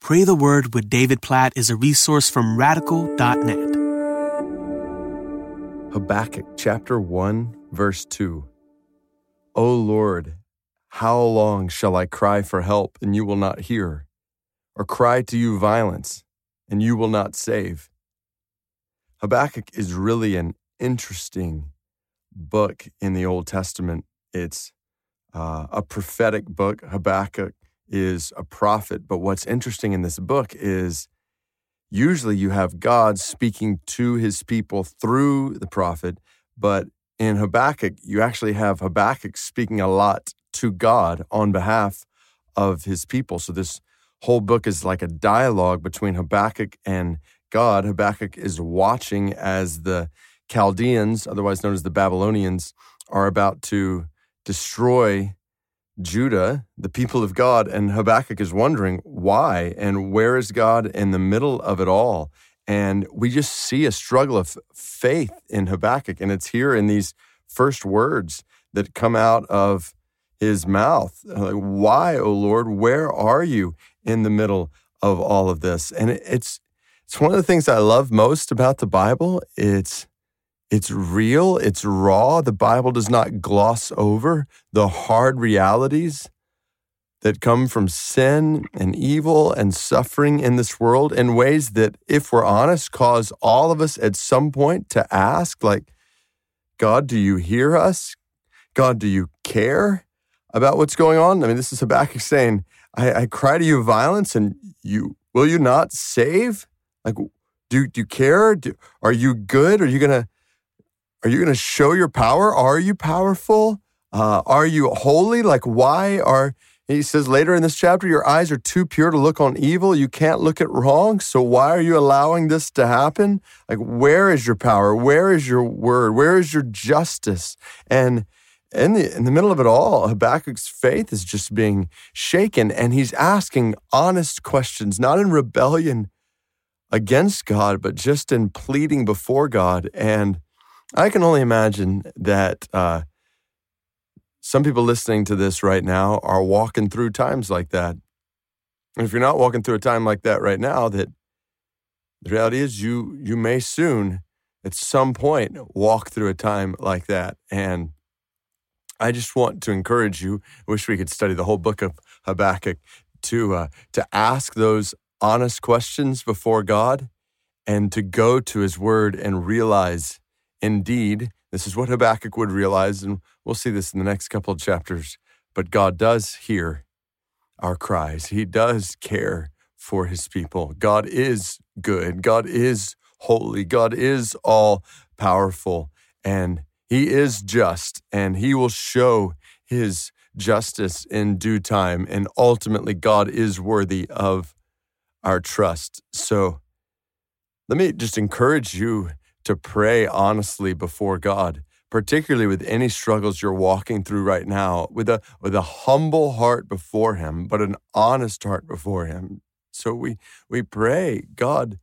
Pray the Word with David Platt is a resource from Radical.net. Habakkuk chapter 1, verse 2. O Lord, how long shall I cry for help, and you will not hear? Or cry to you violence, and you will not save? Habakkuk is really an interesting book in the Old Testament. It's a prophetic book. Habakkuk is a prophet, but what's interesting in this book is usually you have God speaking to his people through the prophet, but in Habakkuk, you actually have Habakkuk speaking a lot to God on behalf of his people. So this whole book is like a dialogue between Habakkuk and God. Habakkuk is watching as the Chaldeans, otherwise known as the Babylonians, are about to destroy Judah, the people of God, and Habakkuk is wondering why and where is God in the middle of it all. And we just see a struggle of faith in Habakkuk, and it's here in these first words that come out of his mouth. Like, why, O Lord, where are you in the middle of all of this? And it's one of the things I love most about the Bible. It's real, it's raw. The Bible does not gloss over the hard realities that come from sin and evil and suffering in this world in ways that, if we're honest, cause all of us at some point to ask, like, God, do you hear us? God, do you care about what's going on? I mean, this is Habakkuk saying, I cry to you violence, and will you not save? Like, do you care? Are you good? Are you going to show your power? Are you powerful? Are you holy? Like, he says later in this chapter, your eyes are too pure to look on evil. You can't look at wrong. So why are you allowing this to happen? Like, where is your power? Where is your word? Where is your justice? And in the middle of it all, Habakkuk's faith is just being shaken, and he's asking honest questions, not in rebellion against God, but just in pleading before God. And I can only imagine that some people listening to this right now are walking through times like that. And if you're not walking through a time like that right now, that the reality is you may soon, at some point, walk through a time like that. And I just want to encourage you, I wish we could study the whole book of Habakkuk, to ask those honest questions before God and to go to his word and realize, indeed, this is what Habakkuk would realize, and we'll see this in the next couple of chapters, but God does hear our cries. He does care for his people. God is good. God is holy. God is all-powerful, and he is just, and he will show his justice in due time, and ultimately God is worthy of our trust. So let me just encourage you to pray honestly before God, particularly with any struggles you're walking through right now, with a humble heart before him, but an honest heart before him. So we pray, God,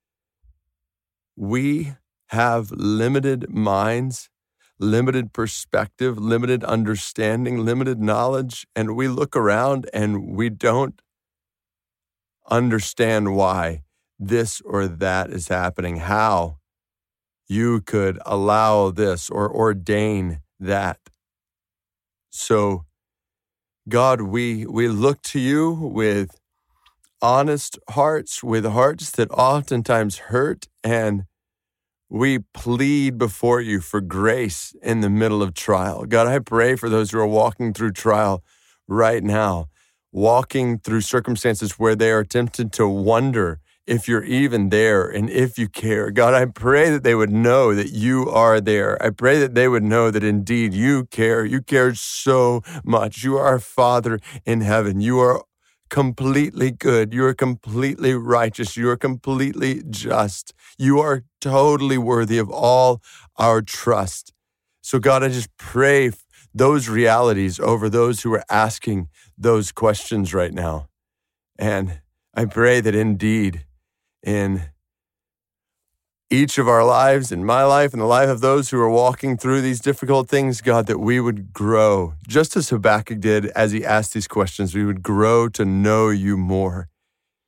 we have limited minds, limited perspective, limited understanding, limited knowledge, and we look around and we don't understand why this or that is happening, how you could allow this or ordain that. So, God, we look to you with honest hearts, with hearts that oftentimes hurt, and we plead before you for grace in the middle of trial. God, I pray for those who are walking through trial right now, walking through circumstances where they are tempted to wonder if you're even there and if you care. God, I pray that they would know that you are there. I pray that they would know that indeed you care. You care so much. You are our Father in heaven. You are completely good. You are completely righteous. You are completely just. You are totally worthy of all our trust. So God, I just pray those realities over those who are asking those questions right now. And I pray that indeed in each of our lives, in my life, in the life of those who are walking through these difficult things, God, that we would grow, just as Habakkuk did as he asked these questions, we would grow to know you more.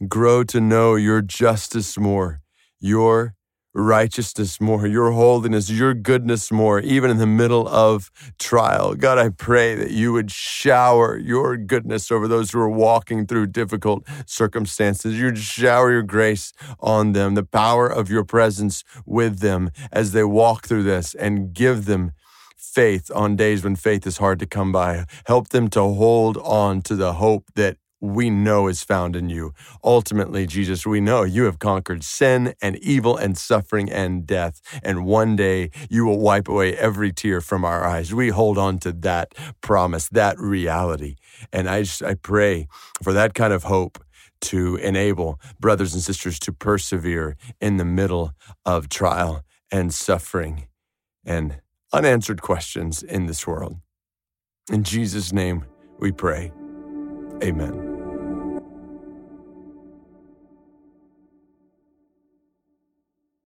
grow to know your justice more, your righteousness more, your holiness, your goodness more, even in the middle of trial. God, I pray that you would shower your goodness over those who are walking through difficult circumstances. You'd shower your grace on them, the power of your presence with them as they walk through this, and give them faith on days when faith is hard to come by. Help them to hold on to the hope that we know is found in you. Ultimately, Jesus, we know you have conquered sin and evil and suffering and death. And one day you will wipe away every tear from our eyes. We hold on to that promise, that reality. And I pray for that kind of hope to enable brothers and sisters to persevere in the middle of trial and suffering and unanswered questions in this world. In Jesus' name we pray. Amen.